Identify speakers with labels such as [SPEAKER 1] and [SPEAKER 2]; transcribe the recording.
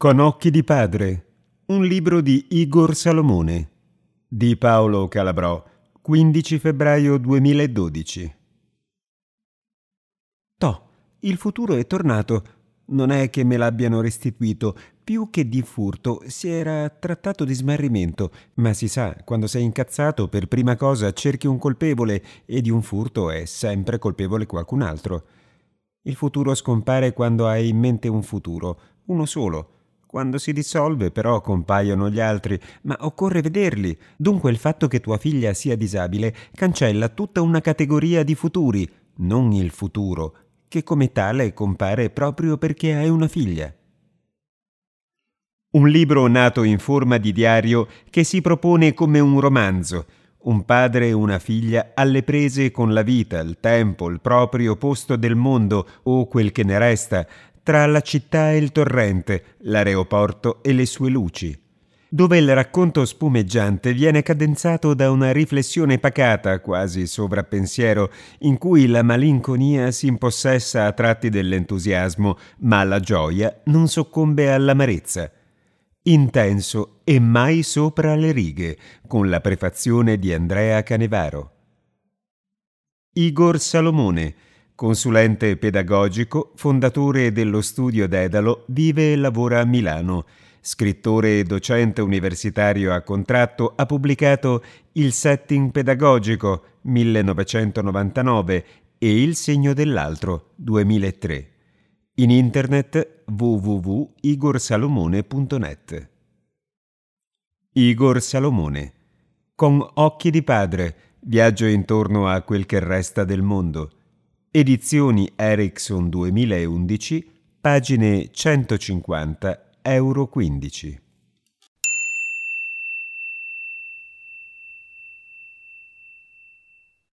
[SPEAKER 1] Con occhi di padre, un libro di Igor Salomone, di Paolo Calabrò, 15 febbraio 2012. Toh, il futuro è tornato. Non è che me l'abbiano restituito, più che di furto si era trattato di smarrimento, ma si sa, quando sei incazzato per prima cosa cerchi un colpevole e di un furto è sempre colpevole qualcun altro. Il futuro scompare quando hai in mente un futuro, uno solo. Quando si dissolve però compaiono gli altri, ma occorre vederli. Dunque il fatto che tua figlia sia disabile cancella tutta una categoria di futuri, non il futuro, che come tale compare proprio perché hai una figlia. Un libro nato in forma di diario che si propone come un romanzo. Un padre e una figlia alle prese con la vita, il tempo, il proprio posto del mondo o quel che ne resta, tra la città e il torrente, l'aeroporto e le sue luci, dove il racconto spumeggiante viene cadenzato da una riflessione pacata, quasi sovrappensiero, in cui la malinconia si impossessa a tratti dell'entusiasmo, ma la gioia non soccombe all'amarezza. Intenso e mai sopra le righe, con la prefazione di Andrea Canevaro. Igor Salomone, consulente pedagogico, fondatore dello studio Dedalo, vive e lavora a Milano. Scrittore e docente universitario a contratto, ha pubblicato Il setting pedagogico 1999 e Il segno dell'altro 2003. In internet www.igorsalomone.net. Igor Salomone. Con occhi di padre, viaggio intorno a quel che resta del mondo. Edizioni Erickson 2011, pagine 150, euro 15.